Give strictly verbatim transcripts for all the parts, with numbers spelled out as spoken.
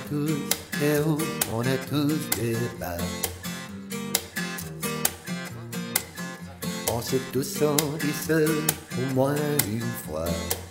tous héros, on a tous des balles. On s'est tous sentis seuls au moins une fois.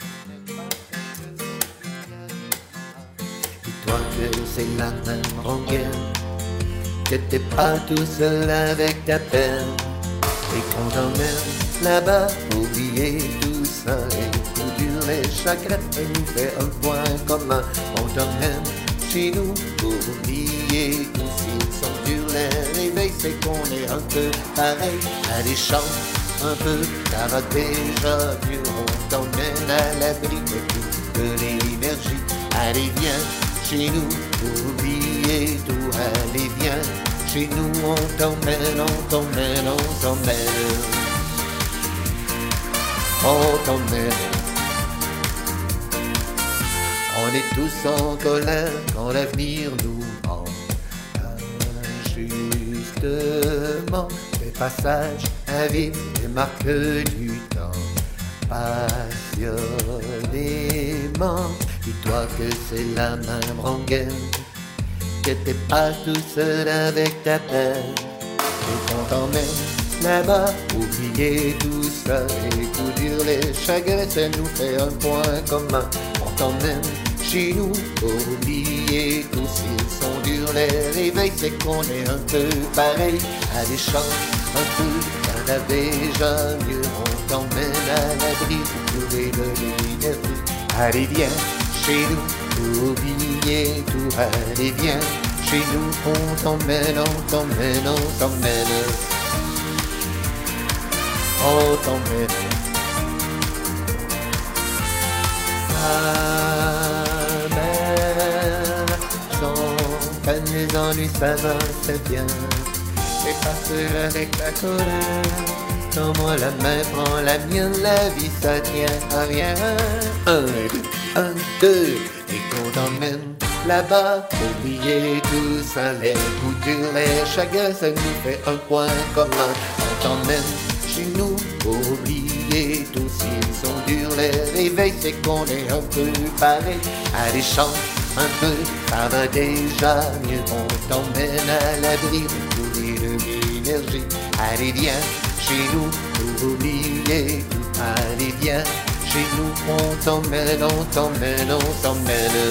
Dis-toi que c'est la même rengaine, que t'es pas tout seul avec ta peine. Et qu'on t'emmène là-bas, oublier tout ça et tout dur les chagrins et nous fait un point commun. On t'emmène chez nous pour oublier tout s'ils sont durs les réveils, c'est qu'on est un peu pareil. Allez chante un peu, ça va déjà mieux. On t'emmène à l'abri de toute l'énergie. Allez viens chez nous pour oublier tout. Allez viens chez nous, on t'emmène, on t'emmène, on t'emmène. On t'emmène. On est tous en colère quand l'avenir nous ment. Injustement, des passages à vivre, des marques du temps. Passionnément, dis-toi que c'est la même rengaine, que t'es pas tout seul avec ta peine. Et qu'on t'emmène là-bas, oublier tout ça et tout dire les chagrins, ça nous fait un point commun. On t'emmène chez nous pour oublier tout s'ils sont durs les réveils, c'est qu'on est un peu pareil. Allez chante un peu, ça va déjà mieux. On t'emmène à l'abri pour trouver de l'énergie. Allez viens chez nous pour oublier tout. Allez viens chez nous, on t'emmène, on t'emmène, on t'emmène. On t'emmène. Ma mère, sans peine les ennuis, ça va, c'est bien. C'est pas seul avec la colère. Tends-moi la main, prends la mienne, la vie ça tient à rien. Un, deux, un, deux, et qu'on t'emmène là-bas, oublier tout ça, les coups durs, les chagrins, ça nous fait un point commun. On t'emmène chez nous, oublier tout s'ils sont durs les réveils, c'est qu'on est un peu pareil. Allez chante un peu, ça va déjà mieux. On t'emmène à l'abri, trouver de l'énergie. Allez viens chez nous, pour oublier tout. Allez viens chez nous, on t'emmène, on t'emmène, on t'emmène.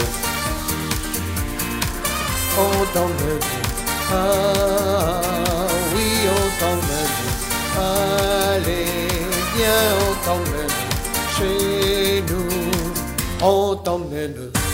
On t'emmène, ah oui on t'emmène. Allez viens, on t'emmène chez nous, on t'emmène.